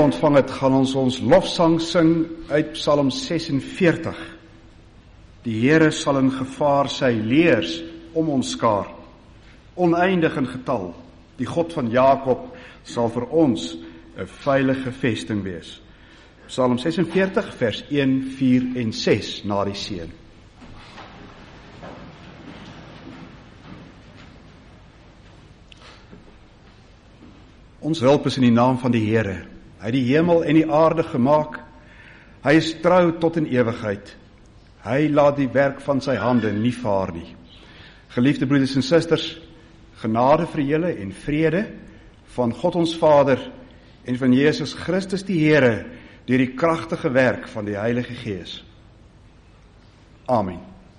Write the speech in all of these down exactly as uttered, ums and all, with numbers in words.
ontvang het, gaan ons ons lofsang sing uit Psalm sesenveertig. Die Here sal in gevaar sy leers om ons skaar, oneindig in getal. Die God van Jakob sal vir ons 'n veilige vesting wees. Psalm sesenveertig vers een, vier en ses na die seën. Ons hulp is in die naam van die Here. Hy het die hemel en die aarde gemaak. Hy is trou tot in ewigheid. Hy laat die werk van sy hande nie vaar nie. Geliefde broeders en susters, genade vir julle en vrede van God ons Vader en van Jesus Christus die Here deur die kragtige werk van die Heilige Gees. Amen.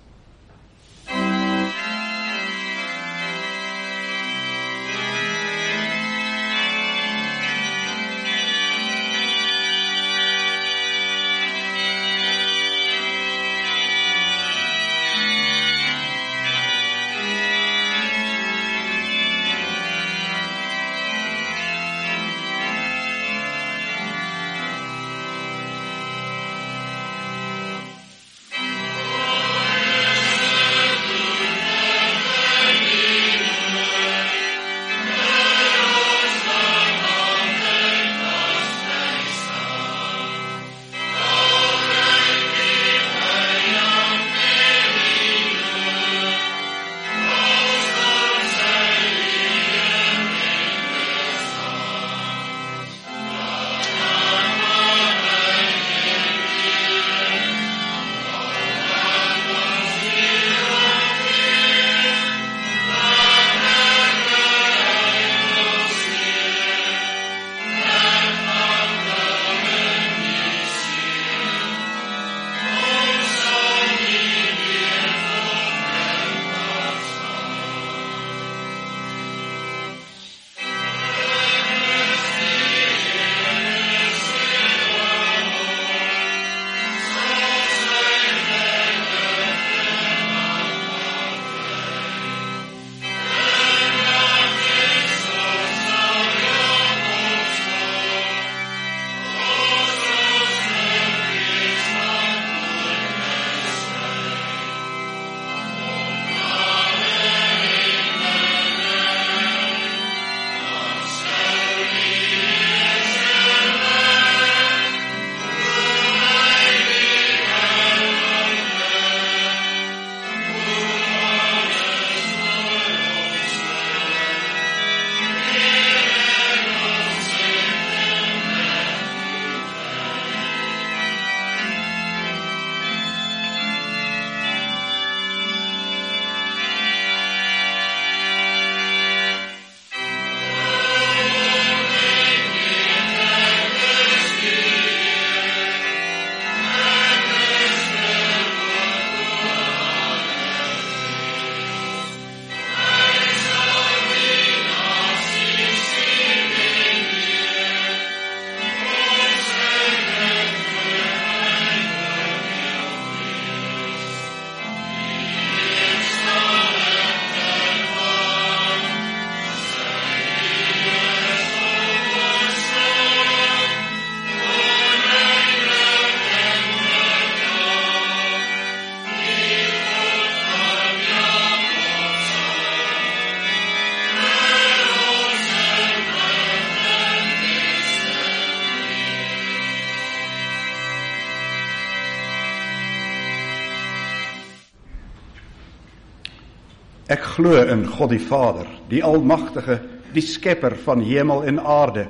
Ek glo in God die Vader, die Almagtige, die Skepper van hemel en aarde,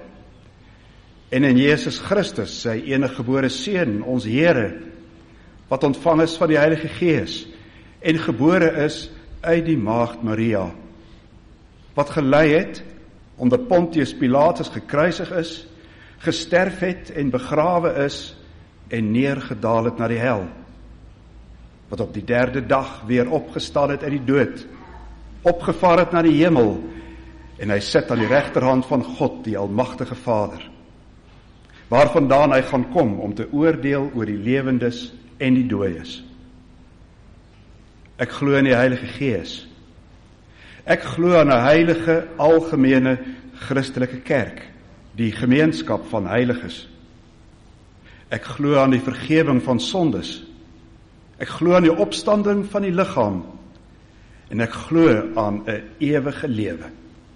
en in Jesus Christus, sy enige gebore Seun, ons Here, wat ontvang is van die Heilige Gees, en gebore is uit die Maagd Maria, wat gelei het, onder Pontius Pilatus gekruisig is, gesterf het en begrawe is, en neergedaal het na die hel, wat op die derde dag weer opgestaan het uit die dood, opgevaar het na die hemel, en hy sit aan die regterhand van God, die Almagtige Vader, waarvandaan hy gaan kom om te oordeel oor die lewendes en die dooies. Ek glo in die Heilige Gees. Ek glo aan 'n heilige, algemene, Christelike kerk, die gemeenskap van heiliges. Ek glo aan die vergewing van sondes. Ek glo aan die opstanding van die liggaam. En ek glo aan 'n ewige lewe.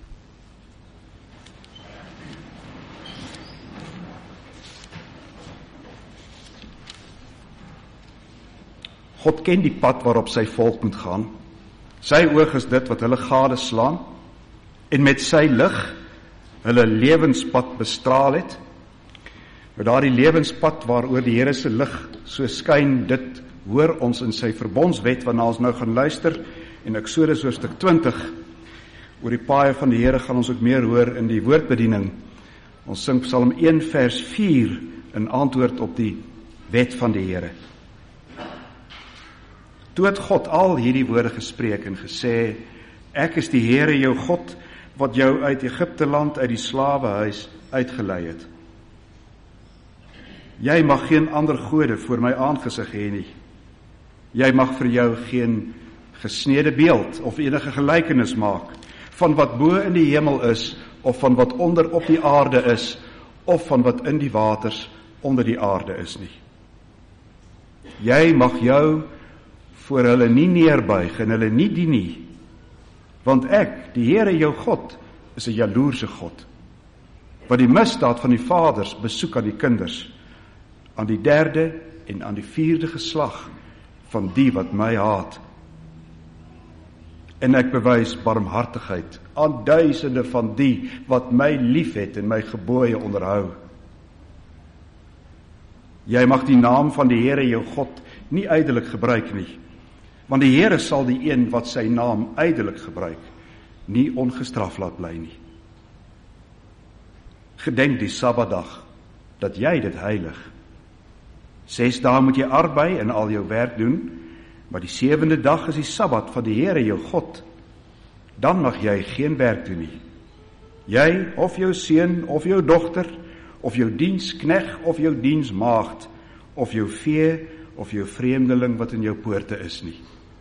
God ken die pad waarop sy volk moet gaan. Sy oog is dit wat hulle gadeslaan en met sy lig hulle lewenspad bestraal het. Met daardie lewenspad waaroor die Here se lig so skyn, dit hoor ons in sy verbondswet, waarna ons nou gaan luister, en Eksodus hoofstuk twintig. Oor die paaie van die Here gaan ons ook meer hoor in die woordbediening. Ons sing Psalm een vers vier in antwoord op die wet van die Here. Toe het God al hierdie woorde gespreek en gesê, ek is die Here jou God, wat jou uit Egipte land, uit die slawehuis uitgelei het. Jy mag geen ander gode voor my aangesig hê nie. Jy mag vir jou geen gesnede beeld of enige gelykenis maak van wat bo in die hemel is, of van wat onder op die aarde is, of van wat in die waters onder die aarde is nie. Jy mag jou voor hulle nie neerbuig en hulle nie dien nie, want ek, die Here jou God, is 'n jaloerse God, wat die misdaad van die vaders besoek aan die kinders, aan die derde en aan die vierde geslag van die wat my haat. En ek bewys barmhartigheid aan duisende van die wat my liefhet en my gebooie onderhou. Jy mag die naam van die Here jou God nie ydelik gebruik nie, want die Here sal die een wat sy naam ydelik gebruik, nie ongestraf laat bly nie. Gedenk die Sabbatdag, dat jy dit heilig. Ses dae moet jy arbei en al jou werk doen, maar die sewende dag is die Sabbat van die Here jou God. Dan mag jy geen werk doen nie. Jy, of jou seun, of jou dogter, of jou dienskneg, of jou diensmaagd, of jou vee, of jou vreemdeling wat in jou poorte is nie.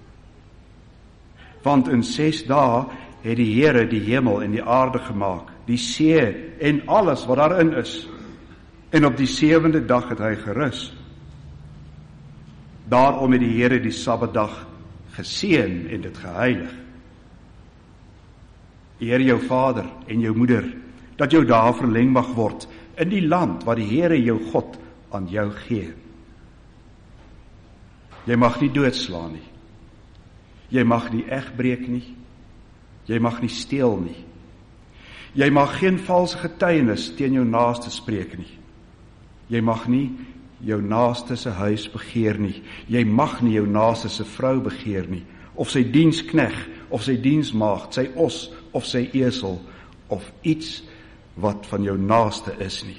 Want in ses dae het die Here die hemel en die aarde gemaak, die see en alles wat daarin is, en op die sewende dag het hy gerus. Daarom het die Here die Sabbatdag geseën en dit geheilig. Eer jou vader en jou moeder, dat jou dae verleng mag word in die land wat die Here jou God aan jou gee. Jy mag nie doodslaan nie. Jy mag nie egbreek nie. Jy mag nie steel nie. Jy mag geen valse getuienis teen jou naaste spreek nie. Jy mag nie jou naaste se huis begeer nie. Jy mag nie jou naaste se vrou begeer nie, of sy dienskneg, of sy diensmaagd, sy os, of sy esel, of iets wat van jou naaste is nie.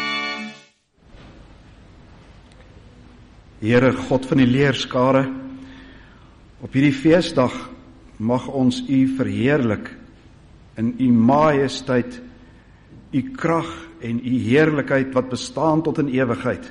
Here God van die leerskare, Op hierdie feesdag mag ons U verheerlik in U majesteit, U krag en U heerlikheid wat bestaan tot in ewigheid.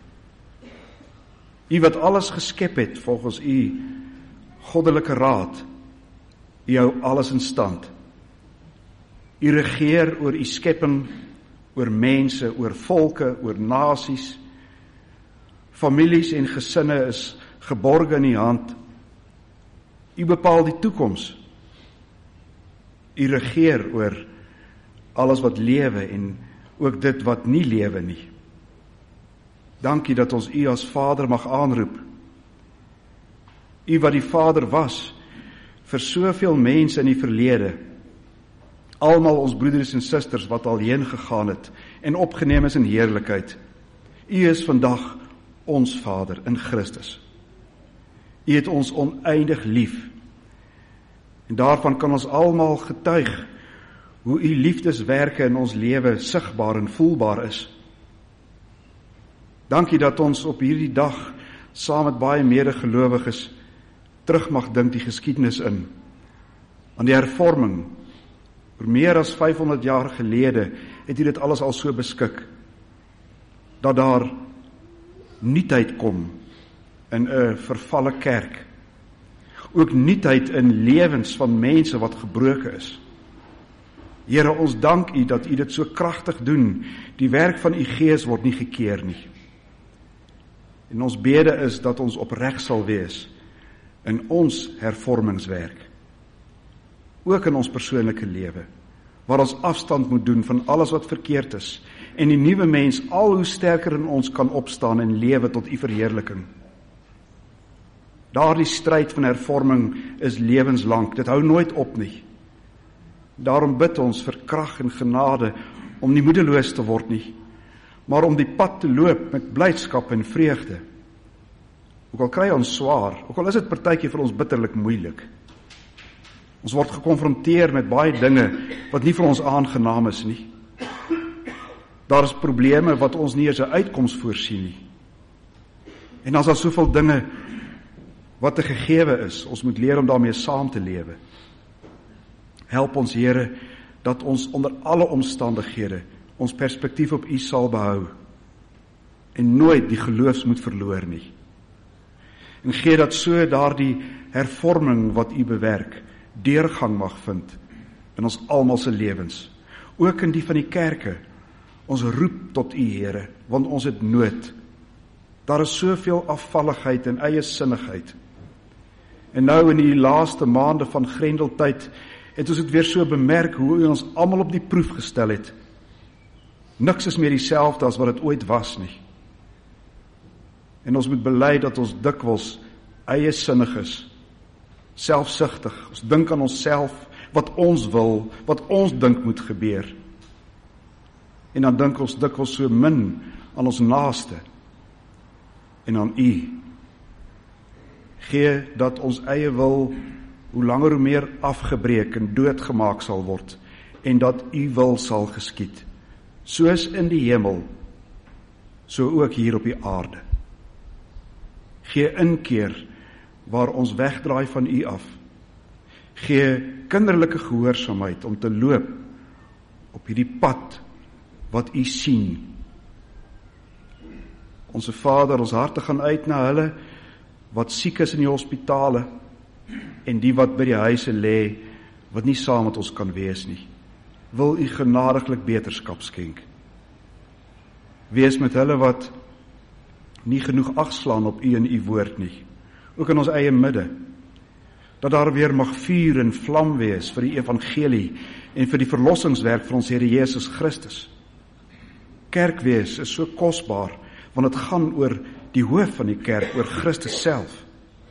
U wat alles geskep het volgens U goddelike raad, U hou alles in stand. U regeer oor U skepping, oor mense, oor volke, oor nasies. Families en gesinne is geborge in U hand. U bepaal die toekoms. U regeer oor alles wat lewe en ook dit wat nie lewe nie. Dankie dat ons U as Vader mag aanroep. U wat die Vader was vir soveel mense in die verlede, almal ons broeders en susters wat al heen gegaan het en opgeneem is in heerlikheid. U is vandag ons Vader in Christus. U het ons oneindig lief. En daarvan kan ons almal getuig hoe U liefdeswerke in ons lewe sigbaar en voelbaar is. Dankie dat ons op hierdie dag saam met baie medegelowiges terug mag dink die geskiedenis in. Aan die hervorming, vir meer as vyfhonderd jaar gelede, het U dit alles al so beskik, dat daar nuutheid kom in 'n vervalle kerk. Ook nuutheid in lewens van mense wat gebroken is. Here, ons dank U dat U dit so kragtig doen. Die werk van U Gees word nie gekeer nie. En ons bede is dat ons opreg sal wees in ons hervormingswerk. Ook in ons persoonlike lewe, waar ons afstand moet doen van alles wat verkeerd is, en die nuwe mens al hoe sterker in ons kan opstaan en lewe tot U verheerliking. Daardie stryd van hervorming is lewenslang, dit hou nooit op nie. Daarom bid ons vir krag en genade om nie moedeloos te word nie, maar om die pad te loop met blydskap en vreugde. Ook al kry ons swaar, ook al is dit partytjie vir ons bitterlik moeilik. Ons word gekonfronteer met baie dinge wat nie vir ons aangenaam is nie. Daar is probleme wat ons nie eens 'n uitkoms voorsien nie. En as daar soveel dinge wat 'n gegewe is, ons moet leer om daarmee saam te lewe. Help ons, Here, dat ons onder alle omstandighede ons perspektief op U sal behou en nooit die geloofs moet verloor nie. En gee dat so daardie hervorming wat U bewerk, deurgang mag vind in ons almal se lewens, ook in die van die kerke. Ons roep tot U, Here, want ons het nood. Daar is soveel afvalligheid en eie sinnigheid. En nou in die laaste maande van Grendeltyd het ons dit weer so bemerk hoe U ons almal op die proef gestel het. Niks is meer dieselfde as wat dit ooit was nie. En ons moet bely dat ons dikwels eie sinnig is, selfsugtig. Ons dink aan onsself, wat ons wil, wat ons dink moet gebeur. En dan dink ons dikwels so min aan ons naaste en aan U. Gee dat ons eie wil hoe langer hoe meer afgebreek en doodgemaak sal word, en dat U wil sal geskied, soos in die hemel, so ook hier op die aarde. Gee inkeer waar ons wegdraai van U af. Gee kinderlike gehoorsaamheid om te loop op hierdie pad wat U sien. Onse Vader, ons harte gaan uit na hulle wat siek is in die hospitale en die wat by die huise lê wat nie saam met ons kan wees nie. Wil U genadiglik beterskap skenk. Wees met hulle wat nie genoeg ag slaan op U en U woord nie, ook in ons eie midde, dat daar weer mag vuur en vlam wees vir die evangelie en vir die verlossingswerk vir ons Here Jesus Christus. Kerkwees is so kosbaar, want dit gaan oor die hoof van die kerk, oor Christus self.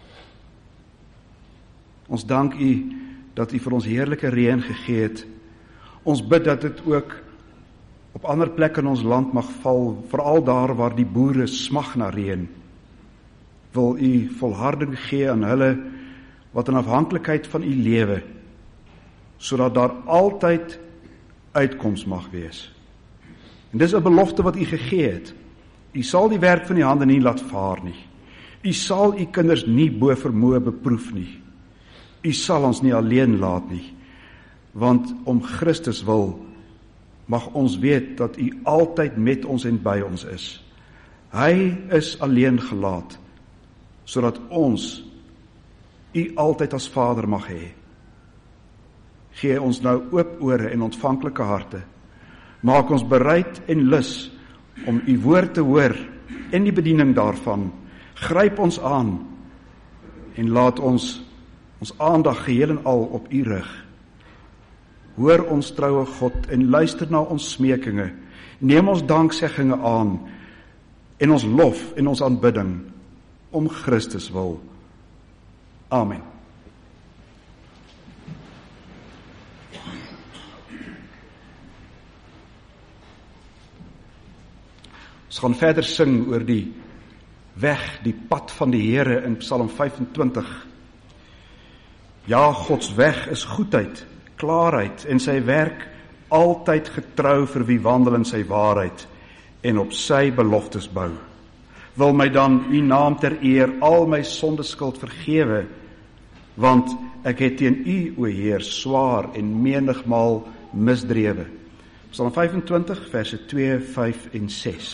Ons dank U dat U vir ons heerlike reën gegee het. Ons bid dat dit ook op ander plekke in ons land mag val, veral daar waar die boere smag na reën. Wil U volharding gee aan hulle wat in afhanklikheid van U lewe, sodat daar altyd uitkoms mag wees. En dis 'n belofte wat U gegee het. U sal die werk van die hande nie laat vaar nie. U sal u kinders nie bo vermoë beproef nie. U sal ons nie alleen laat nie, want om Christus wil, mag ons weet dat u altyd met ons en by ons is. Hy is alleen gelaat, sodat ons u altyd as Vader mag hê. Gee ons nou oop ore en ontvanklike harte. Maak ons bereid en lus om u woord te hoor en die bediening daarvan. Gryp ons aan en laat ons ons aandag geheel en al op u rig. Hoor ons troue God en luister na ons smekinge. Neem ons dankseggings aan en ons lof en ons aanbidding om Christus wil. Amen. Ons gaan verder sing oor die weg, die pad van die Here in Psalm vyfentwintig. Ja, Gods weg is goedheid, klaarheid en sy werk altyd getrou vir wie wandel in sy waarheid en op sy beloftes bou. Wil my dan u naam ter eer al my sondeskuld vergewe, want ek het teen u, o Heer, swaar en menigmaal misdrewe. Psalm vyfentwintig, verse twee, vyf en ses.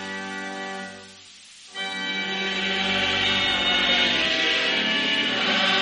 Amen.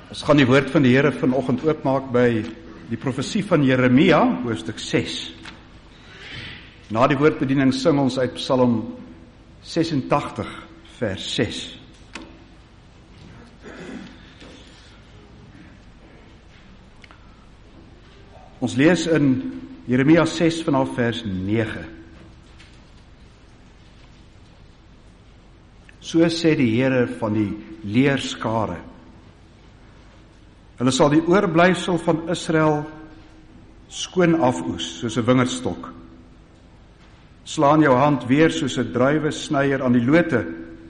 Ons gaan die woord van die Here vanoggend oopmaak by die profesie van Jeremia, hoofstuk ses. Na die woordbediening sing ons uit Psalm sesentagtig, vers ses. Ons lees in Jeremia ses vanaf vers nege. So sê die Here van die leerskare: hulle sal die oorblyfsel van Israel skoon afoes, soos 'n wingerdstok. Slaan jou hand weer soos 'n druiwesnyer aan die lote.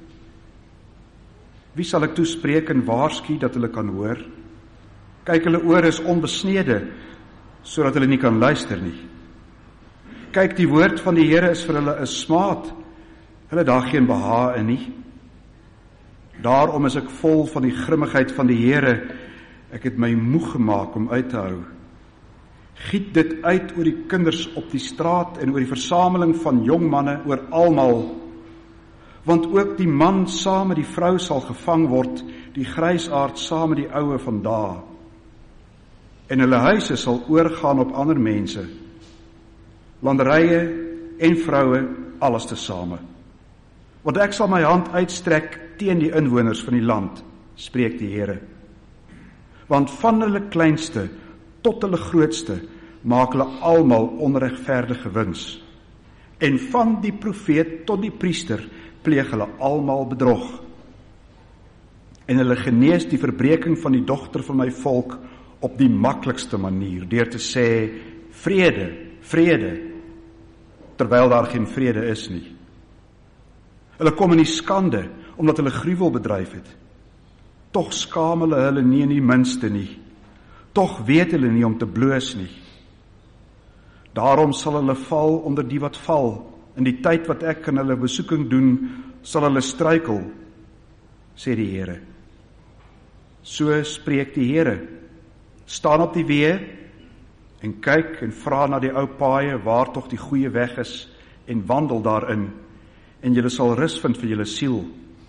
Wie sal ek toespreek en waarsku dat hulle kan hoor? Kyk, hulle ore is onbesnede, sodat hulle nie kan luister nie. Kyk, die woord van die Here is vir hulle 'n smaad, hulle daar geen behae in nie. Daarom is ek vol van die grimmigheid van die Here, ek het my moeg gemaak om uit te hou. Giet dit uit oor die kinders op die straat en oor die versameling van jong manne, oor almal, want ook die man saam met die vrou sal gevang word, die grysaard saam met die oue van dae. En hulle huise sal oorgaan op ander mense, landerye en vroue, alles tesame. Want ek sal my hand uitstrek teen die inwoners van die land, spreek die Here. Want van hulle kleinste tot hulle grootste maak hulle almal onregverdige wins. En van die profeet tot die priester pleeg hulle almal bedrog. En hulle genees die verbreeking van die dogter van my volk op die maklikste manier, deur te sê, vrede, vrede, terwyl daar geen vrede is nie. Hulle kom in die skande, omdat hulle gruwel bedryf het. Tog skaam hulle hulle nie in die minste nie. Tog weet hulle nie om te bloos nie. Daarom sal hulle val onder die wat val. In die tyd wat ek aan hulle besoeking doen, sal hulle struikel, sê die Here. So spreek die Here. Staan op die weë en kyk en vra na die ou paaie waar tog die goeie weg is en wandel daarin, en julle sal rus vind vir julle siel.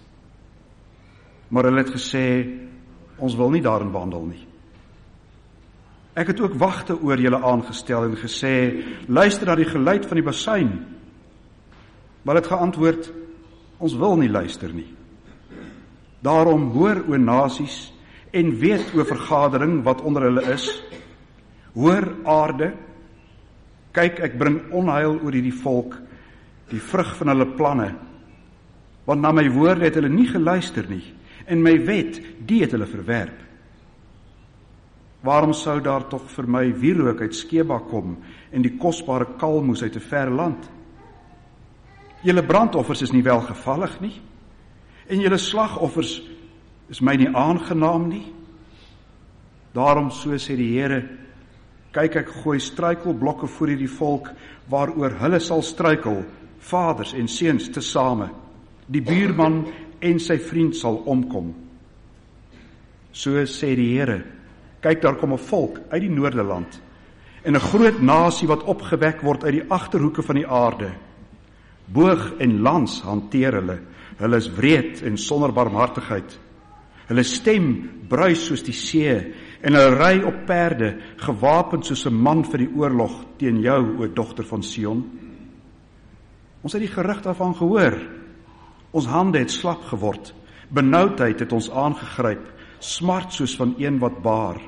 Maar hulle het gesê, ons wil nie daarin wandel nie. Ek het ook wagte oor julle aangestel en gesê, luister na die geluid van die basuin. Maar het geantwoord, ons wil nie luister nie. Daarom hoor o nasies en weet o vergadering wat onder hulle is. Hoor aarde, kyk, ek bring onheil oor hierdie volk, die vrug van hulle planne. Want na my woorde het hulle nie geluister nie, en my wet, die het hulle verwerp. Waarom sou daar tog vir my wierook uit Skeba kom en die kosbare kalmoes uit 'n ver land? Julle brandoffers is nie welgevallig nie, en julle slagoffers is my nie aangenaam nie. Daarom, so sê die Here, kyk, ek gooi struikelblokke voor hierdie volk, waaroor hulle sal struikel, vaders en seuns tesame. Die buurman en sy vriend sal omkom. So sê die Here, kyk, daar kom 'n volk uit die Noorderland, en 'n groot nasie wat opgewek word uit die agterhoeke van die aarde. Boog en lans hanteer hulle, hulle is wreed en sonder barmhartigheid. Hulle stem bruis soos die see, en hulle ry op perde, gewapend soos 'n man vir die oorlog teen jou, o dogter van Sion. Ons het die gerig daarvan gehoor. Ons hande het slap geword, benoudheid het ons aangegryp, smart soos van een wat baar.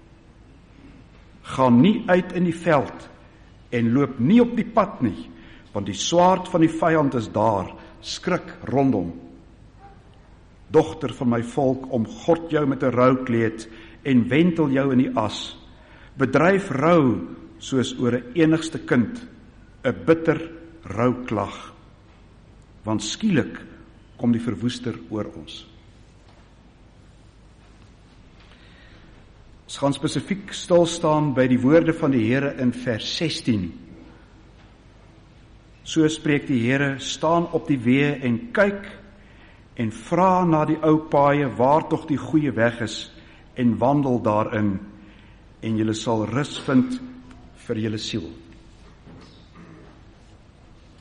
Gaan nie uit in die veld, en loop nie op die pad nie, want die swaard van die vyand is daar, skrik rondom. Dogter van my volk, omgord jou met 'n roukleed, en wentel jou in die as. Bedryf rou, soos oor 'n enigste kind, 'n bitter rouklag. Want skielik kom die verwoester oor ons. Ons gaan spesifiek stilstaan by die woorde van die Here in vers sestien. So spreek die Here, staan op die weë en kyk, en vra na die ou paaie, waar tog die goeie weg is, en wandel daarin, en julle sal rus vind vir julle siel.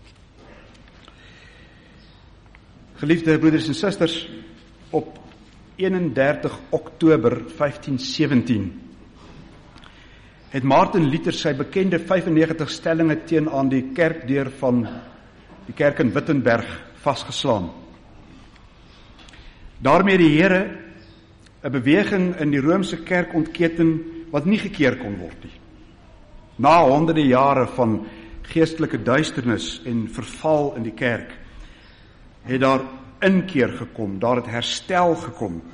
Geliefde broeders en susters, op eenendertig Oktober vyftien sewentien het Martin Luther sy bekende vyfennegentig stellinge teenoor die kerkdeur van die kerk in Wittenberg vasgeslaan. Daarmee die Here 'n beweging in die Romeinse kerk ontketen wat nie gekeer kon word nie. Na honderde jare van geestelike duisternis en verval in die kerk, het daar inkeer gekom, daar het herstel gekom.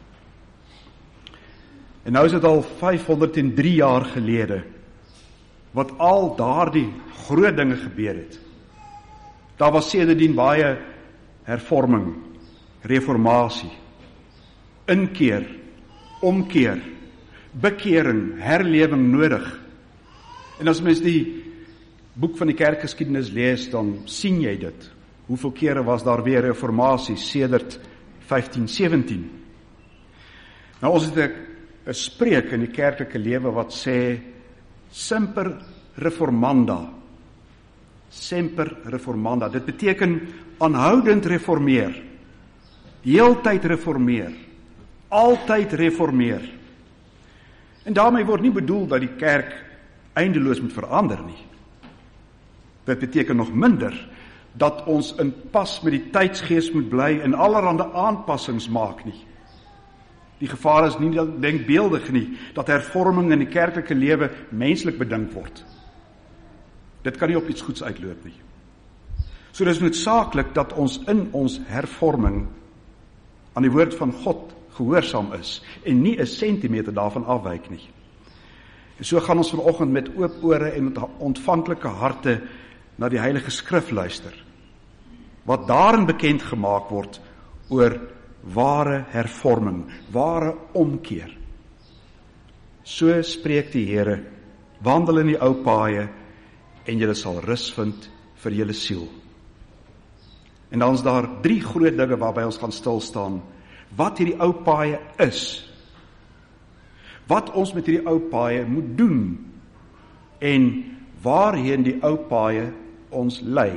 En nou is dit al vyfhonderddrie jaar gelede, wat al daardie groot dinge gebeur het. Daar was sedertdien baie hervorming, reformatie, inkeer, omkeer, bekering, herlewing nodig. En as mens die boek van die kerkgeskiedenis lees, dan sien jy dit. Hoeveel kere was daar weer reformatie sedert vyftien sewentien? Nou ons het 'n spreek in die kerklike lewe wat sê semper reformanda. Semper reformanda. Dit beteken aanhoudend reformeer. Heeltyd reformeer. Altyd reformeer. En daarmee word nie bedoel dat die kerk eindeloos moet verander nie. Dit beteken nog minder dat ons in pas met die tydsgees moet bly en allerhande aanpassings maak nie. Die gevaar is nie denkbeeldig nie, dat hervorming in die kerklike lewe menslik bedink word. Dit kan nie op iets goeds uitloop nie. So dis noodsaaklik dat ons in ons hervorming aan die woord van God gehoorsaam is en nie 'n sentimeter daarvan afwyk nie. En so gaan ons vanoggend met oop ore en met ontvanklike harte na die Heilige Skrif luister, wat daarin bekend gemaak word oor ware hervorming, ware omkeer. So spreek die Here, wandel in die ou paaie en julle sal rus vind vir julle siel. En dan is daar drie groot dinge waarby ons gaan stil staan. Wat hierdie ou paaie is, wat ons met hierdie ou paaie moet doen en waarheen die ou paaie ons lei.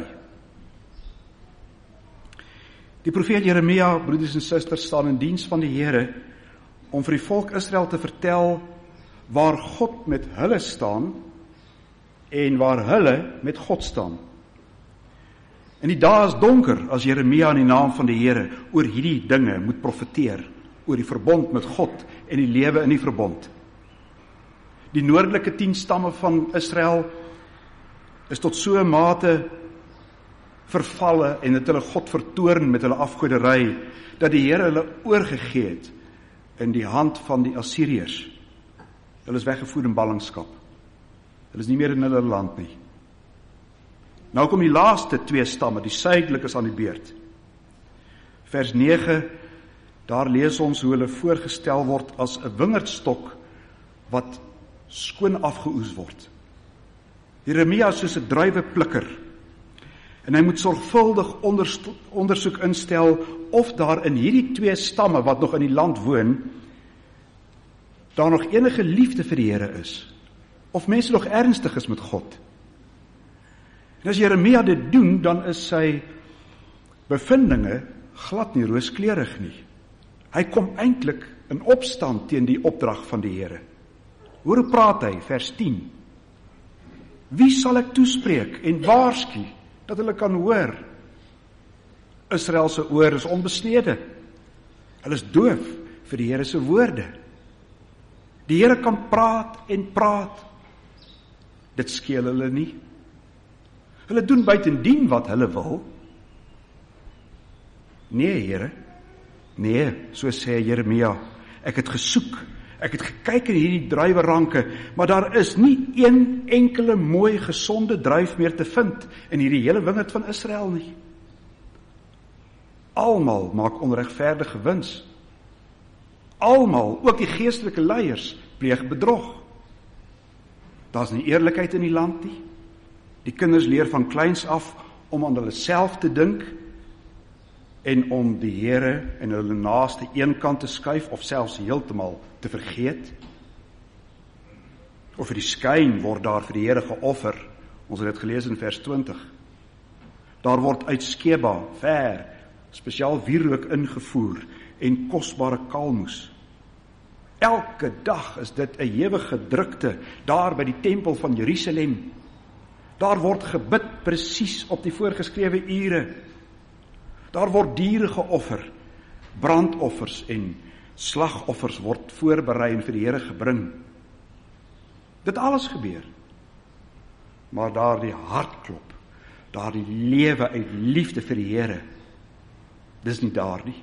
Die profeet Jeremia, broeders en susters, staan in diens van die Here om vir die volk Israel te vertel waar God met hulle staan en waar hulle met God staan. En die dae is donker as Jeremia in die naam van die Here oor hierdie dinge moet profeteer, oor die verbond met God en die lewe in die verbond. Die noordelike tien stamme van Israel is tot so 'n mate vervalle en het hulle God vertoorn met hulle afgoderry, dat die Here hulle oorgegee het in die hand van die Assiriërs. Hulle is weggevoer in ballingskap. Hulle is nie meer in hulle land nie. Nou kom die laaste twee stamme, die suidelikes aan die beurt. Vers nege, daar lees ons hoe hulle voorgestel word as 'n wingerdstok wat skoon afgeoes word. Jeremia is soos 'n druiweplikker, en hy moet sorgvuldig ondersoek instel of daar in hierdie twee stamme wat nog in die land woon, daar nog enige liefde vir die Here is, of mense nog ernstig is met God. En as Jeremia dit doen, dan is sy bevindinge glad nie rooskleurig nie. Hy kom eintlik in opstand teen die opdrag van die Here. Hoor hoe praat hy, vers tien. Wie sal ek toespreek en waarsku dat hulle kan hoor? Israel se oor is onbesnede. Hulle is doof vir die Here se woorde. Die Here kan praat en praat. Dit skeel hulle nie. Hulle doen buitendien wat hulle wil. Nee, Here. Nee, so sê Jeremia. Ek het gesoek. Ek het gekyk in hierdie druiweranke, maar daar is nie een enkele mooi gesonde druif meer te vind in hierdie hele wingerd van Israel nie. Almal maak onregverdige wins. Almal, ook die geestelike leiers, pleeg bedrog. Daar's nie eerlikheid in die land nie. Die kinders leer van kleins af om aan hulle self te dink en om die Here en hulle naaste eenkant te skuif of selfs heeltemal te vergeet. Of vir die skyn word daar vir die Here geoffer. Ons het dit gelees in vers twintig. Daar word uit Skeba ver spesiaal wierook ingevoer en kosbare kaalmoes. Elke dag is dit 'n ewige drukte daar by die tempel van Jerusalem. Daar word gebid presies op die voorgeskrewe ure. Daar word diere geoffer, brandoffers en slagoffers word voorberei en vir die Here gebring. Dit alles gebeur. Maar daar die hartklop, daar die lewe uit liefde vir die Here, dis nie daar nie.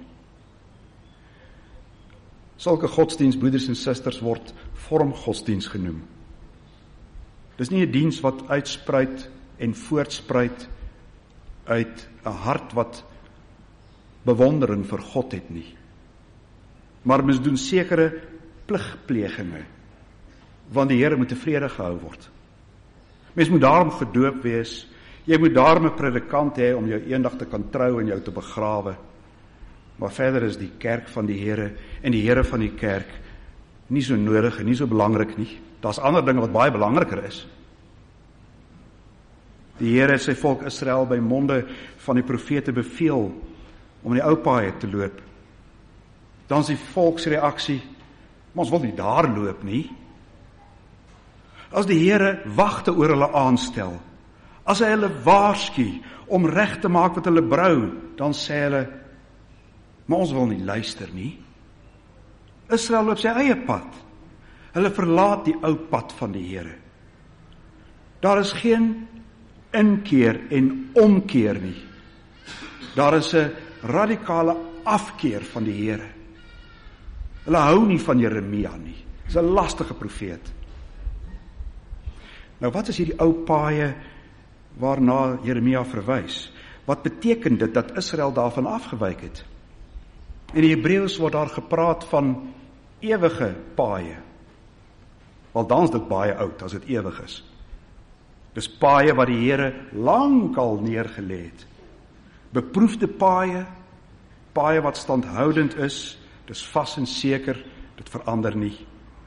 Sulke godsdienst, broeders en susters, word vormgodsdienst genoem. Dis nie 'n diens wat uitspruit en voortspruit uit 'n hart wat bewondering vir God het nie. Maar mens doen sekere pligpleginge, want die Here moet tevrede gehou word. Mens moet daarom gedoop wees, jy moet daarom 'n predikant hê om jou eendag te kan trou en jou te begrawe. Maar verder is die kerk van die Here en die Here van die kerk nie so nodig en nie so belangrik nie. Daar's ander dinge wat baie belangriker is. Die Here het sy volk Israel by monde van die profete beveel om in die ou paaie te loop. Dan is die volksreaksie, maar ons wil nie daar loop nie. As die Here wagte oor hulle aanstel, as hy hulle waarsku om reg te maak wat hulle brou, dan sê hulle, maar ons wil nie luister nie. Israel loop sy eie pad. Hulle verlaat die ou pad van die Here. Daar is geen inkeer en omkeer nie. Daar is 'n radikale afkeer van die Here. Hulle hou nie van Jeremia nie. Dis 'n lastige profeet. Nou wat is hierdie ou paaie waarna Jeremia verwys? Wat beteken dit dat Israel daarvan afgewyk het? In die Hebreëus word daar gepraat van ewige paaie. Wel dan is dit baie oud as dit ewig is. Dis paaie wat die Here lankal neergelê het. Beproefde paaie, paaie wat standhoudend is, dis vas en seker, dit verander nie.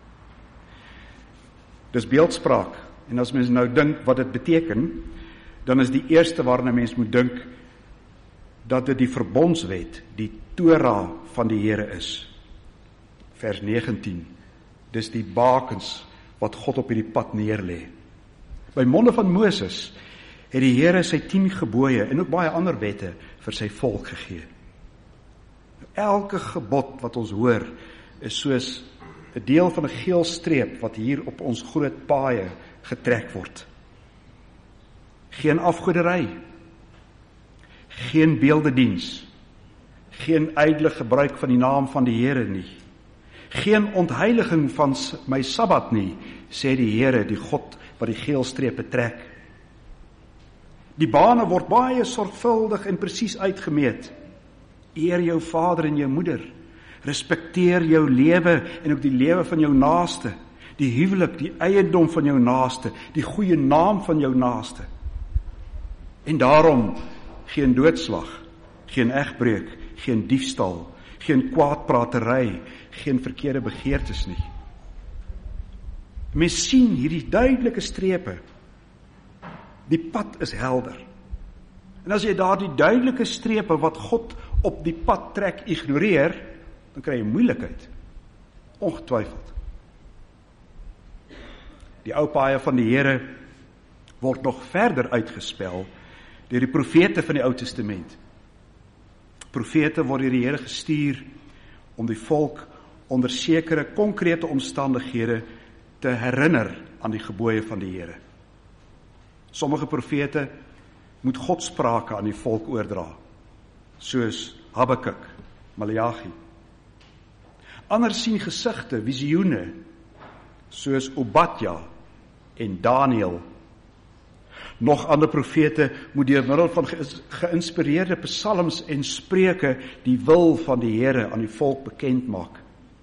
Dis beeldspraak, en as mens nou dink wat dit beteken, dan is die eerste waarna mens moet dink, dat dit die verbondswet, die Torah van die Here is. Vers negentien, dis die bakens wat God op hierdie pad neerlê. By monde van Moses het die Here sy tien gebooie en ook baie ander wette vir sy volk gegee. Elke gebod wat ons hoor is soos 'n deel van 'n geel streep wat hier op ons groot paaie getrek word. Geen afgoderry, geen beeldediens, geen ydelle gebruik van die naam van die Here nie, geen ontheiliging van my Sabbat nie, sê die Here, die God wat die geel strepe trek. Die bane word baie sorgvuldig en presies uitgemeet. Eer jou vader en jou moeder, respekteer jou lewe en ook die lewe van jou naaste, die huwelik, die eiendom van jou naaste, die goeie naam van jou naaste. En daarom geen doodslag, geen egbreuk, geen diefstal, geen kwaadpratery, geen verkeerde begeertes nie. Mens sien hierdie duidelike strepe. Die pad is helder. En as jy daardie duidelike strepe wat God op die pad trek ignoreer, dan kry jy moeilikheid. Ongetwyfeld. Die ou paaie van die Here word nog verder uitgespel deur die profete van die Ou Testament. Profete word deur die Here gestuur om die volk onder sekere konkrete omstandighede te herinner aan die gebooie van die Here. Sommige profete moet God sprake aan die volk oordra, soos Habakuk, Maleagi. Ander sien gesigte, visioene, soos Obadja en Daniel. Nog ander profete moet deur middel van ge- geïnspireerde psalms en spreuke die wil van die Here aan die volk bekend maak.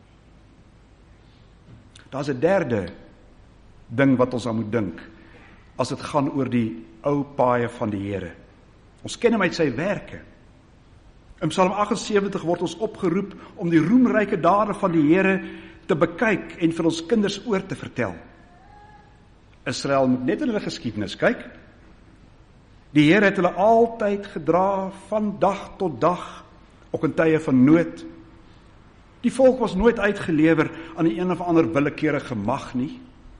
Daar's 'n derde ding wat ons aan moet dink, as dit gaan oor die ou paaie van die Here. Ons ken hom uit sy werke. In Psalm agt en sewentig word ons opgeroep om die roemryke dade van die Here te bekyk en vir ons kinders oor te vertel. Israel moet net in hulle geskiedenis kyk. Die Here het hulle altyd gedra van dag tot dag, ook in tye van nood, Die volk was nooit uitgelewer aan die een of ander willekeurige mag nie.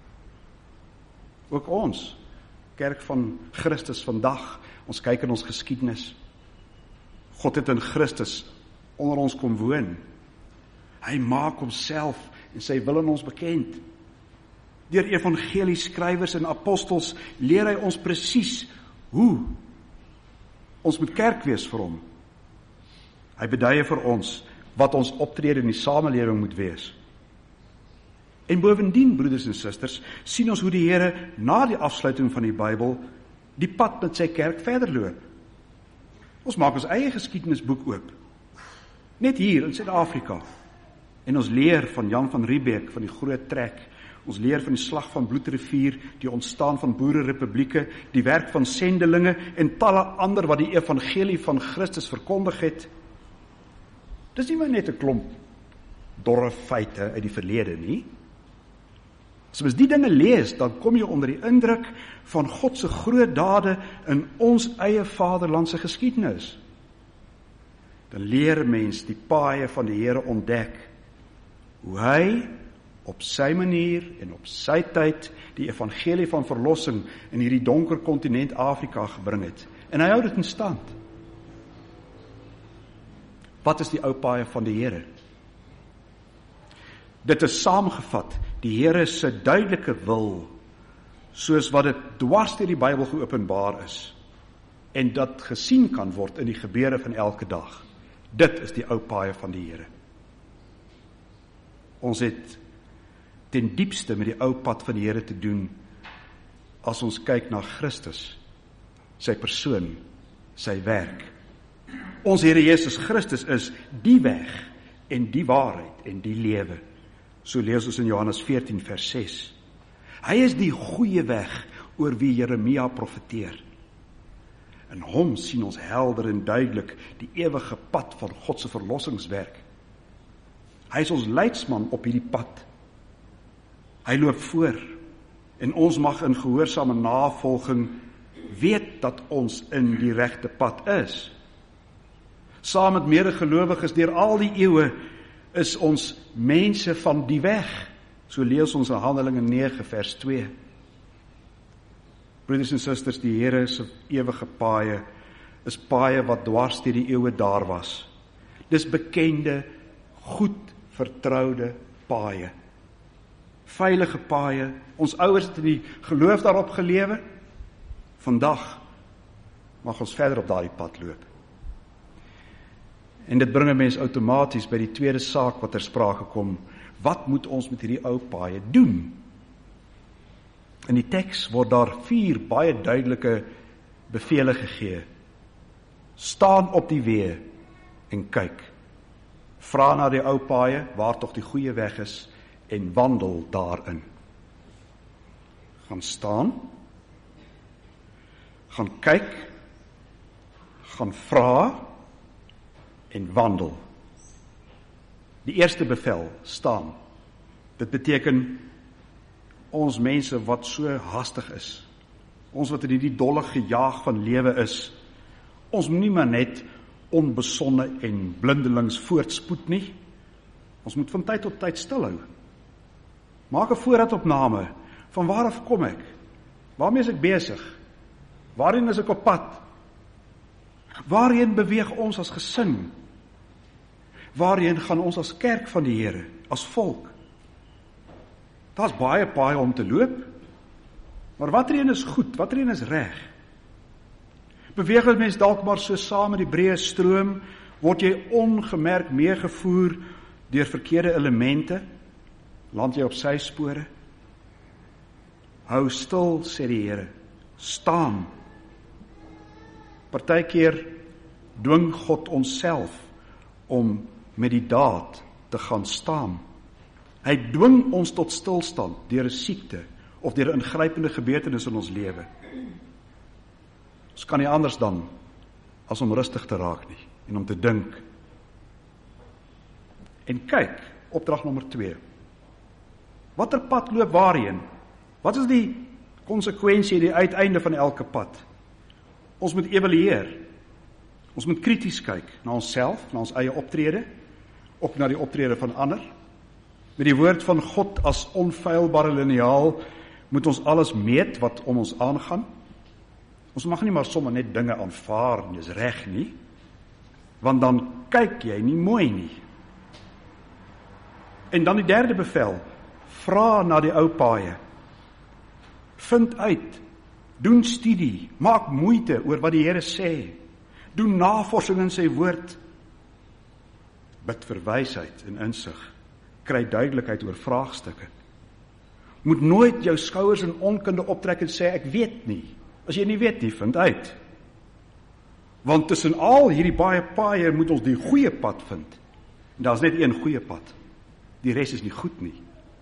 Ook ons, kerk van Christus vandag, ons kyk in ons geskiedenis. God het in Christus onder ons kom woon. Hy maak homself en sy wil in ons bekend. Deur evangelieskrywers en apostels leer hy ons presies hoe ons moet kerk wees vir hom. Hy beduie vir ons wat ons optrede in die samelewing moet wees. En bovendien, broeders en susters, sien ons hoe die Here na die afsluiting van die Bybel die pad met sy kerk verder loop. Ons maak ons eie geskiedenisboek oop. Net hier in Suid-Afrika. En ons leer van Jan van Riebeeck, van die Groot Trek. Ons leer van die slag van Bloedrivier, die ontstaan van boererepublieke, die werk van sendelinge en talle ander wat die evangelie van Christus verkondig het. Dis nie maar net 'n klomp dorre feite uit die verlede nie. As ons die dinge lees, dan kom jy onder die indruk van God se groot dade in ons eie vaderlandse geskiedenis. Dan leer mens die paaie van die Here ontdek, hoe hy op sy manier en op sy tyd die evangelie van verlossing in hierdie donker kontinent Afrika gebring het. En hy hou dit in stand. Wat is die ou paaie van die Here? Dit is saamgevat, die Here se duidelike wil, soos wat dit dwars deur die Bybel geopenbaar is, en dat gesien kan word in die gebeure van elke dag. Dit is die ou paaie van die Here. Ons het ten diepste met die ou pad van die Here te doen, as ons kyk na Christus, sy persoon, sy werk. Ons Here Jesus Christus is die weg, en die waarheid, en die lewe. So lees ons in Johannes veertien vers ses. Hy is die goeie weg, oor wie Jeremia profeteer. In hom sien ons helder en duidelik die ewige pad van God se verlossingswerk. Hy is ons leidsman op hierdie pad. Hy loop voor, en ons mag in gehoorsame navolging weet dat ons in die regte pad is. Saam met medegelowiges deur al die eeue is ons mense van die weg. So lees ons in Handelinge nege vers twee. Broeders en susters, die Here se ewige paaie is paaie wat dwars deur die eeue daar was. Dis bekende, goed vertroude paaie. Veilige paaie. Ons ouers het in die geloof daarop gelewe. Vandag mag ons verder op daardie pad loop. En dit bring 'n mens outomaties by die tweede saak wat ter sprake kom. Wat moet ons met hierdie ou paaie doen? In die teks word daar vier baie duidelike bevele gegee. Staan op die weë en kyk. Vra na die ou paaie, waar tog die goeie weg is, en wandel daarin. Gaan staan, gaan kyk, gaan vra, en wandel. Die eerste bevel, staan. Dit beteken ons mense wat so hastig is, ons wat in hierdie dolle gejaag van lewe is, ons moet nie maar net onbesonne en blindelings voortspoed nie. Ons moet van tyd tot tyd stilhou. Maak 'n voorraadopname, van waar af kom ek? Waarmee is ek besig? Waarheen is ek op pad? Waarheen beweeg ons as gesin? Waarheen gaan ons as kerk van die Here, as volk? Daar's baie paaie om te loop, maar watter een is goed, watter een is reg? Beweeg het mens dalk maar so saam met die breë stroom, word jy ongemerk meegevoer deur verkeerde elemente, land jy op sy spore? Hou stil, sê die Here, staan. Partykeer dwing God onsself om met die daad te gaan staan. Hy dwing ons tot stilstand deur 'n siekte of deur 'n ingrypende gebeurtenis in ons lewe. Ons kan nie anders dan as om rustig te raak nie en om te dink. En kyk, opdrag nommer twee. Watter pad loop waarheen? Wat is die konsekwensie, die uiteinde van elke pad? Ons moet evalueer. Ons moet krities kyk na onsself, na ons eie optrede. ook na die optrede van ander. Met die woord van God as onfeilbare liniaal moet ons alles meet wat om ons aangaan. Ons mag nie maar sommer net dinge aanvaar, dis reg nie, want dan kyk jy nie mooi nie. En dan die derde bevel, vra na die ou paaie. Vind uit, doen studie, maak moeite oor wat die Here sê, doen navorsing in sy woord, bid vir wysheid en insig, kry duidelikheid oor vraagstukke. Moet nooit jou skouers in onkunde optrek en sê, ek weet nie. As jy nie weet nie, vind uit. Want tussen al hierdie baie paaie moet ons die goeie pad vind. En daar is net een goeie pad. Die res is nie goed nie.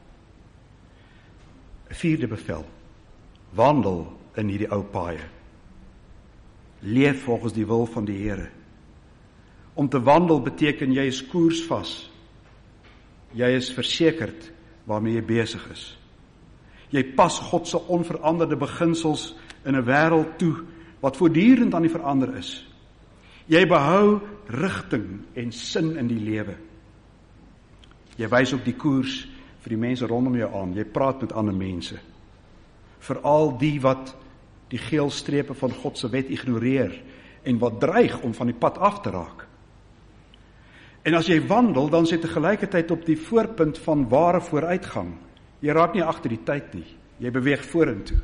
Vierde bevel. Wandel in hierdie ou paaie. Leef volgens die wil van die Here. Om te wandel beteken jy is koersvas. Jy is versekerd waarmee jy besig is. Jy pas God se onveranderde beginsels in 'n wêreld toe wat voortdurend aan die verander is. Jy behou rigting en sin in die lewe. Jy wys op die koers vir die mense rondom jou aan. Jy praat met ander mense. Veral die wat die geel strepe van God se wet ignoreer en wat dreig om van die pad af te raak. En as jy wandel, dan is jy tegelijkertijd op die voorpunt van ware vooruitgang. Jy raak nie agter die tyd nie. Jy beweeg vorentoe.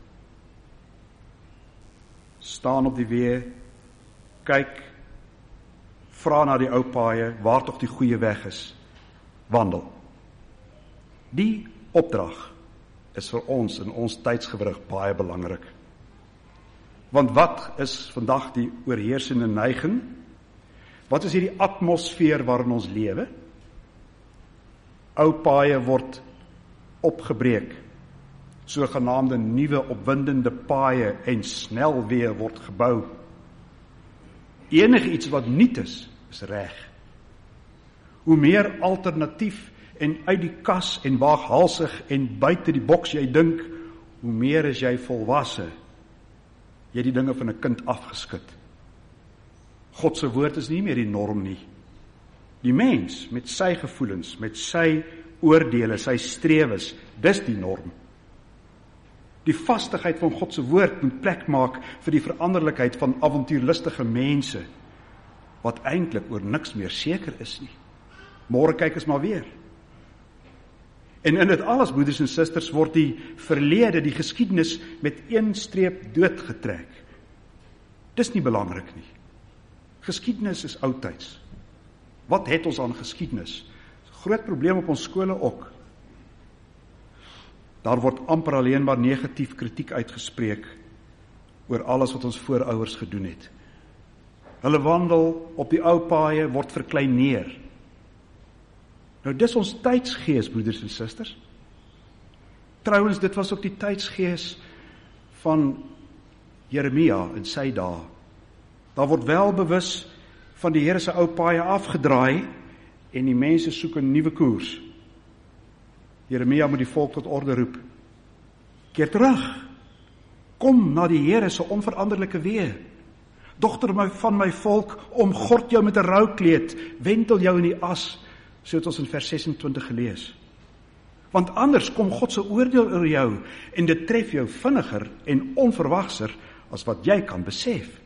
Staan op die weë, kyk, vra na die ou paaie, waar tog die goeie weg is. Wandel. Die opdrag is vir ons in ons tydsgewrig baie belangrik. Want wat is vandag die oorheersende neiging? Wat is hierdie atmosfeer waarin ons lewe? Ou paaie word opgebreek. Sogenaamde nuwe opwindende paaie en snelweë word gebou. Enige iets wat nuut is, is reg. Hoe meer alternatief en uit die kas en waaghalsig en buite die boks jy dink, hoe meer is jy volwasse. Jy het die dinge van 'n kind afgeskit. God se woord is nie meer die norm nie. Die mens met sy gevoelens, met sy oordeele, sy strewes, dis die norm. Die vastigheid van God se woord moet plek maak vir die veranderlikheid van avontuurlustige mense, wat eintlik oor niks meer seker is nie. Môre kyk ons maar weer. En in dit alles, broeders en susters, word die verlede, die geskiedenis met een streep doodgetrek. Dis nie belangrik nie. Geskiedenis is oudtyds. Wat het ons aan geskiedenis? Groot probleem op ons skole ook. Daar word amper alleen maar negatief kritiek uitgespreek oor alles wat ons voorouers gedoen het. Hulle wandel op die ou paaie word verkleineer. Nou dis ons tydsgees, broeders en susters. Trouwens, dit was ook die tydsgees van Jeremia in sy dae. Daar word wel bewus van die Here se ou paaie afgedraai en die mense soek 'n nuwe koers. Jeremia moet die volk tot orde roep. Keer terug. Kom na die Here se onveranderlike weë. Dogter van my volk, omgord jou met 'n roukleed, wentel jou in die as, so het ons in vers sesentwintig gelees. Want anders kom God se oordeel oor jou en dit tref jou vinniger en onverwagser as wat jy kan besef.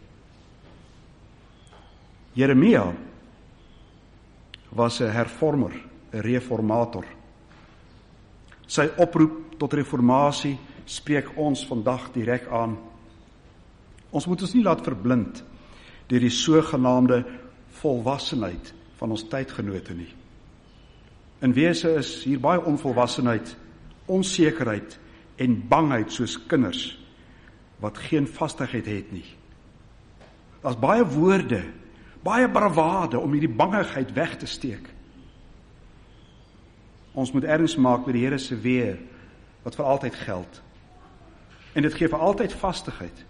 Jeremia was 'n hervormer, 'n reformator. Sy oproep tot reformatie spreek ons vandag direk aan. Ons moet ons nie laat verblind deur die sogenaamde volwassenheid van ons tydgenote nie. In wese is hier baie onvolwassenheid, onsekerheid en bangheid soos kinders wat geen vastigheid het nie. Daar's baie woorde, baie bravade om hierdie bangigheid weg te steek. Ons moet erns maak met die Here se weë wat vir altyd geld. En dit gee vir altyd vastigheid.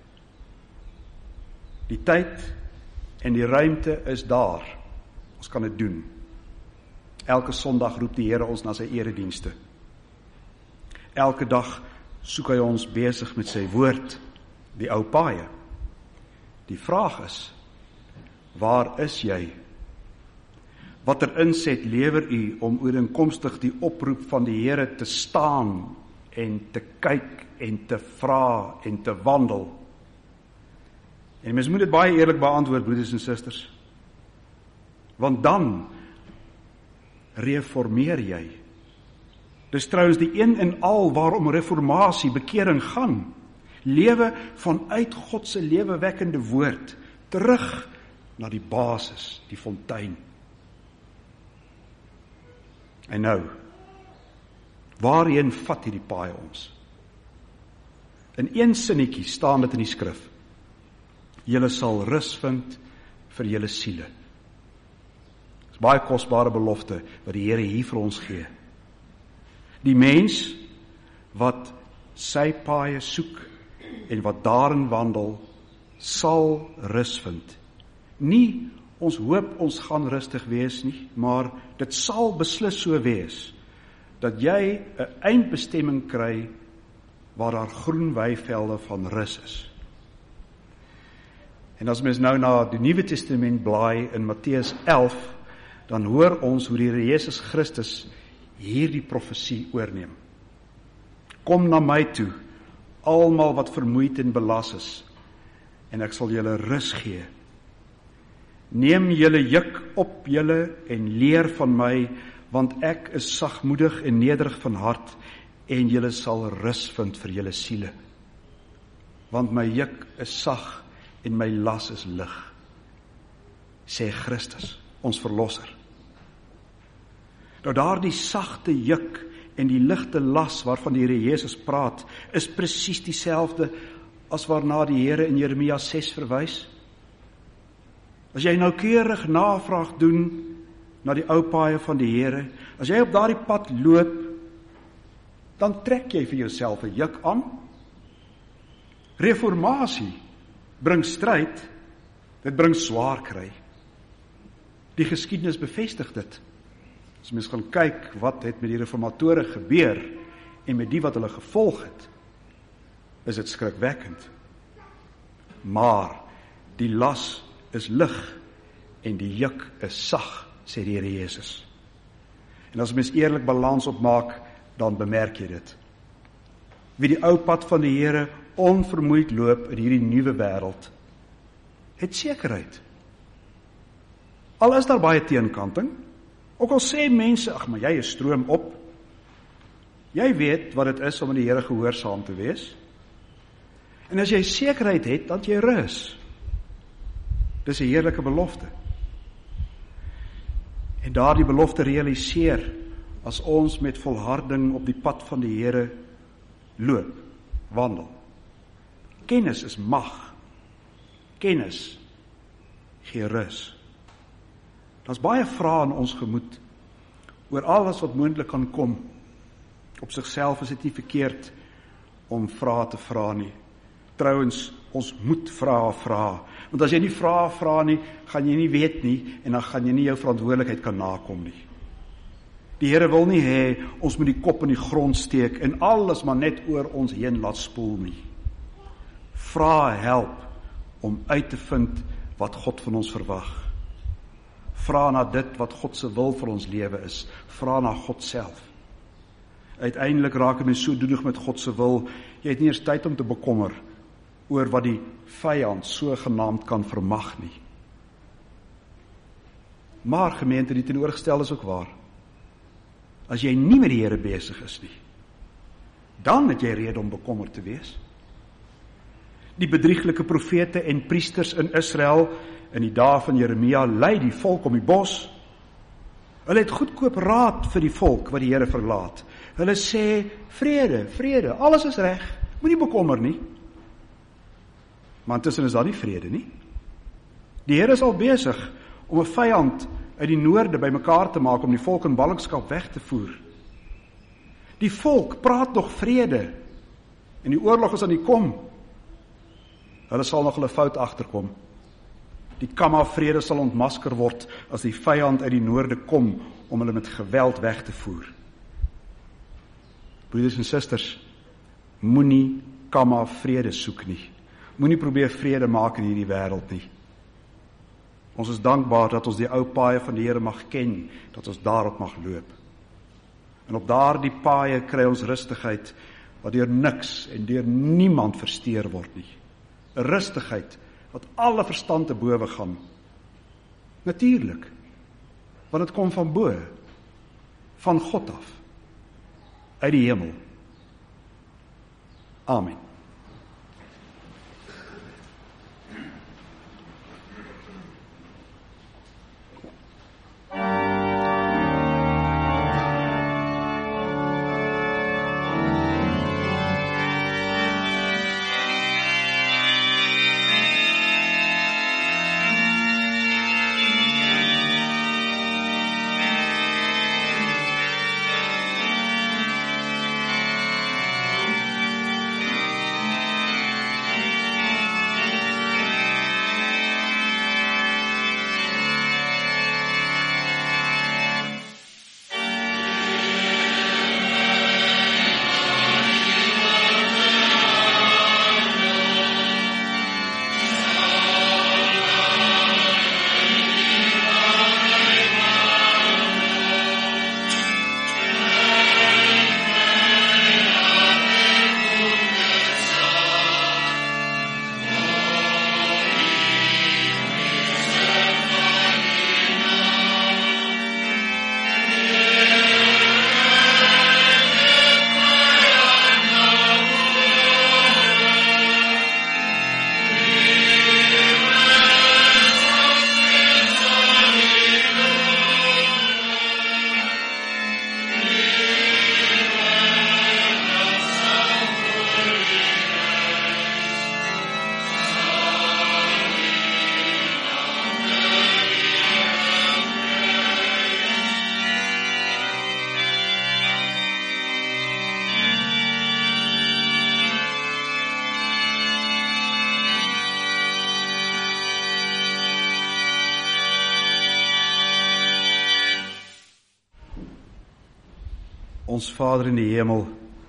Die tyd en die ruimte is daar. Ons kan dit doen. Elke Sondag roep die Here ons na sy eredienste. Elke dag soek hy ons besig met sy woord, die ou paaie. Die vraag is, waar is jy? watter inset lewer u om ooreenkomstig die oproep van die Here te staan en te kyk en te vra en te wandel? En mens moet dit baie eerlik beantwoord, broeders en susters. Want dan reformeer jy. Dis trouens die een en al waarom reformatie, bekering gaan. Lewe vanuit God se lewewekkende woord, terug na die basis, die fontein. En nou, waarheen vat hierdie paai ons? In een sinnetjie staan dit in die skrif. Julle sal rus vind vir julle siele. Dit is baie kosbare belofte wat die Here hier vir ons gee. Die mens wat sy paaie soek en wat daarin wandel, sal rus vind. Nie ons hoop ons gaan rustig wees nie, maar dit sal beslis so wees, dat jy 'n eindbestemming kry, waar daar groen weivelde van rus is. En as mens nou na die Nuwe Testament blaai in Matteus elf, dan hoor ons hoe die Here Jesus Christus hierdie profesie oorneem. Kom na my toe, almal wat vermoeid en belas is, en ek sal julle rus gee. Neem julle juk op julle en leer van my, want ek is sagmoedig en nederig van hart, en julle sal rus vind vir julle siele. Want my juk is sag en my las is lig, sê Christus, ons verlosser. Nou daardie sagte juk en die ligte las waarvan die Here Jesus praat, is presies dieselfde as waarna die Here in Jeremia ses verwys. As jy noukeurig navraag doen na die ou paaie van die Here, as jy op daardie pad loop, dan trek jy vir jouself 'n juk aan. Reformatie bring stryd, dit bring swaar kry. Die geskiedenis bevestig dit. As mens gaan kyk wat het met die reformatore gebeur en met die wat hulle gevolg het, is dit skrikwekkend. Maar die las is lig en die juk is sag, sê die Here Jesus. En as mens eerlik balans opmaak, dan bemerk jy dit. Wie die ou pad van die Here onvermoeid loop in hierdie nuwe wêreld, het sekerheid. Al is daar baie teenkanting, ook al sê mense, ag, maar jy is stroom op. Jy weet wat dit is om aan die Here gehoorsaam te wees. En as jy sekerheid het, dan jy rus. Dis 'n heerlike belofte. En daardie belofte realiseer as ons met volharding op die pad van die Here loop, wandel. Kennis is mag. Kennis gee rus. Daar's baie vrae in ons gemoed oor alles wat moontlik kan kom. Op sigself is dit nie verkeerd om vrae te vra nie. Trouwens, ons moet vrae vra. Want as jy nie vrae vra nie, gaan jy nie weet nie, en dan gaan jy nie jou verantwoordelikheid kan nakom nie. Die Here wil nie hê, ons moet die kop in die grond steek, en alles maar net oor ons heen laat spoel nie. Vrae help om uit te vind wat God van ons verwag. Vra na dit wat God se wil vir ons lewe is. Vra na God self. Uiteindelik raak mens so doenig met God se wil, jy het nie eers tyd om te bekommer oor wat die vyand so genaamd kan vermag nie. Maar gemeente, die teenoorgestel is ook waar. As jy nie met die Here besig is nie, dan het jy rede om bekommerd te wees. Die bedrieglike profete en priesters in Israel in die dae van Jeremia lei die volk om die bos. Hulle het goedkoop raad vir die volk wat die Here verlaat. Hulle sê, vrede, vrede, alles is reg, moenie bekommer nie. Maar intussen is daar nie vrede nie. Die Here is al besig om 'n vyand uit die noorde bymekaar te maak om die volk in ballingskap weg te voer. Die volk praat nog vrede en die oorlog is aan die kom. Hulle sal nog hulle fout agterkom. Die kamma vrede sal ontmasker word as die vyand uit die noorde kom om hulle met geweld weg te voer. Broeders en susters, moenie kamma vrede soek nie. Moenie probeer vrede maak in hierdie wêreld nie. Ons is dankbaar dat ons die ou paaie van die Here mag ken, dat ons daarop mag loop. En op daardie paaie kry ons rustigheid, wat deur niks en deur niemand versteur word nie. 'n Rustigheid, wat alle verstand te bowe gaan. Natuurlik, want dit kom van bo, van God af, uit die hemel. Amen. Ons Vader in die hemel,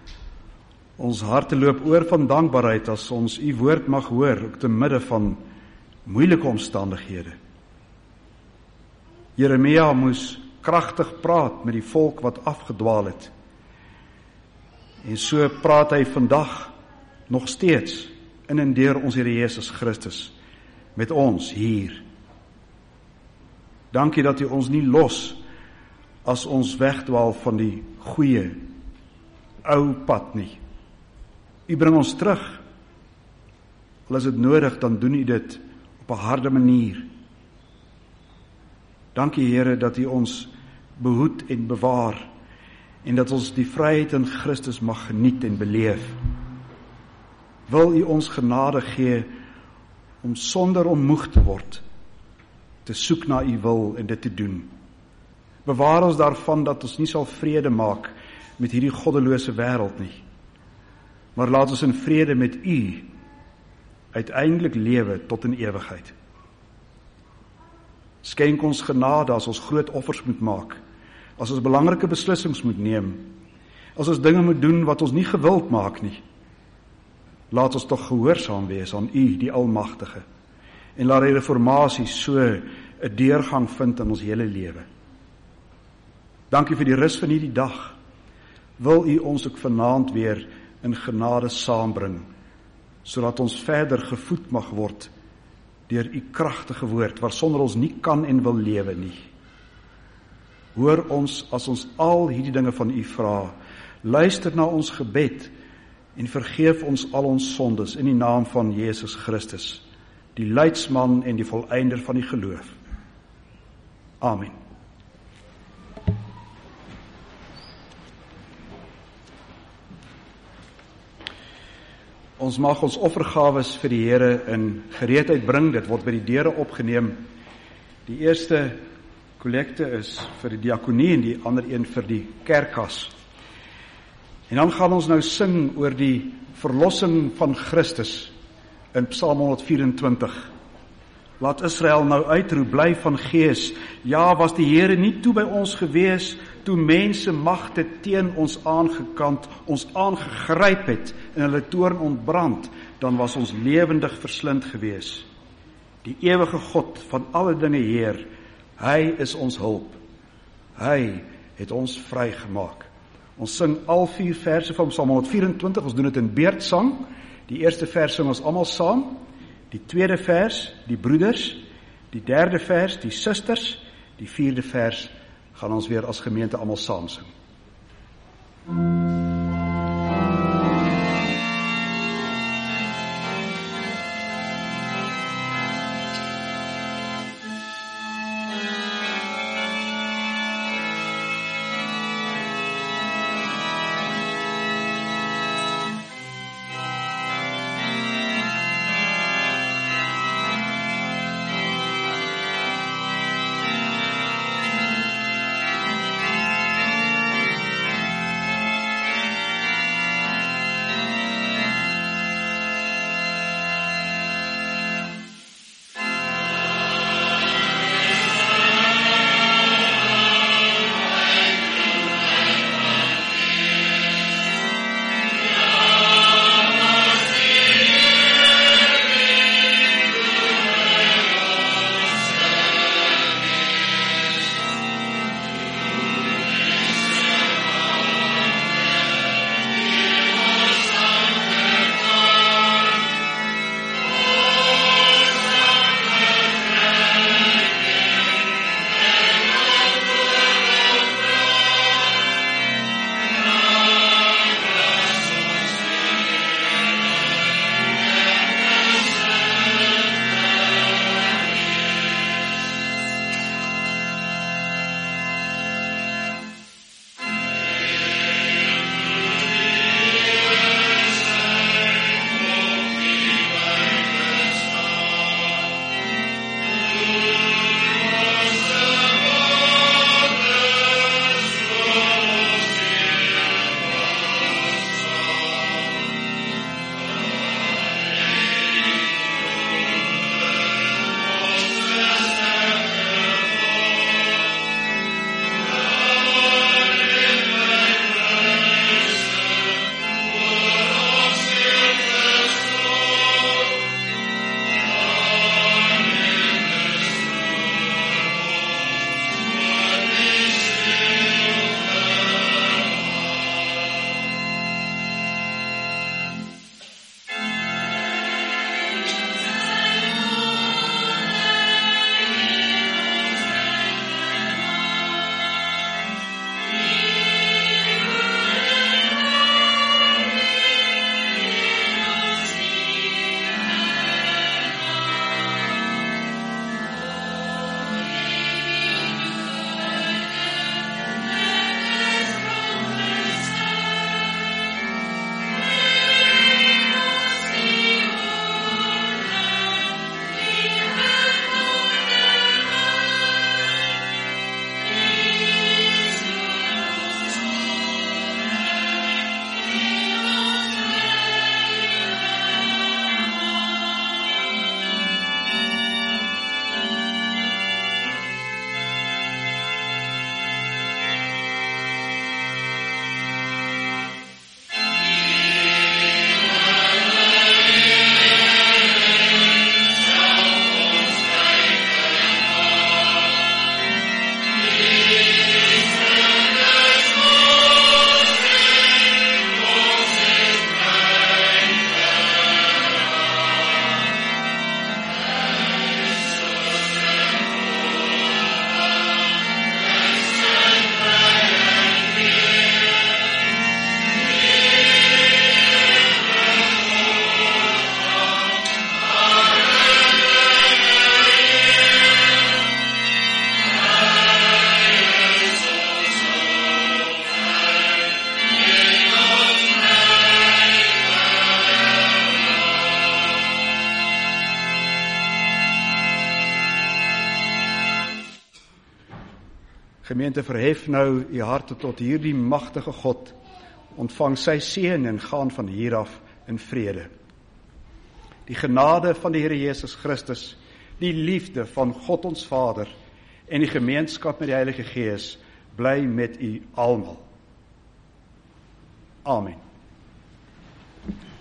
ons harte loop oor van dankbaarheid as ons u woord mag hoor, ook te midde van moeilike omstandighede. Jeremia moes kragtig praat met die volk wat afgedwaal het. En so praat hy vandag nog steeds in en deur ons Here Jesus Christus met ons hier. Dankie dat u ons nie los as ons wegdwaal van die goeie, ou pad nie. U bring ons terug. Al is dit nodig, dan doen u dit op 'n harde manier. Dankie Here dat u ons behoed en bewaar en dat ons die vryheid in Christus mag geniet en beleef. Wil u ons genade gee om sonder om moeg te word, te soek na u wil en dit te doen. Bewaar ons daarvan dat ons nie sal vrede maak met hierdie goddelose wêreld nie. Maar laat ons in vrede met u uiteindelik lewe tot in ewigheid. Skenk ons genade as ons groot offers moet maak, as ons belangrike beslissings moet neem, as ons dinge moet doen wat ons nie gewild maak nie. Laat ons tog gehoorsaam wees aan u, die Almagtige, en laat die reformatie so 'n deurgang vind in ons hele lewe. Dankie vir die rus van hierdie dag. Wil u ons ook vanaand weer in genade saambring, sodat ons verder gevoed mag word deur u kragtige woord, waarsonder ons nie kan en wil lewe nie. Hoor ons as ons al hierdie dinge van u vra. Luister na ons gebed en vergeef ons al ons sondes in die naam van Jesus Christus, die leidsman en die volëinder van die geloof. Amen. Ons mag ons offergawes vir die Here in gereedheid bring. Dit word by die deure opgeneem. Die eerste kollekte is vir die diakonie en die ander een vir die kerkkas. En dan gaan ons nou sing oor die verlossing van Christus in Psalm honderd vyf-en-twintig. Laat Israel nou uitroep, bly van gees. Ja, was die Here nie toe by ons gewees, toe mense magte teen ons aangekant, ons aangegryp het en hulle toorn ontbrand, dan was ons lewendig verslind gewees. die ewige God van alle dinge Heer, hy is ons hulp. Hy het ons vrygemaak. Ons sing al vier verse van Psalm honderd vyf-en-twintig, ons doen dit in beurtsang. Die eerste vers sing ons almal saam, die tweede vers, die broeders, die derde vers, die susters, die vierde vers gaan ons weer as gemeente almal saam sing. Gemeente, verhef nou u harte tot hierdie magtige God. Ontvang sy seën en gaan van hier af in vrede. Die genade van die Here Jesus Christus, die liefde van God ons Vader en die gemeenskap met die Heilige Gees bly met u almal. Amen.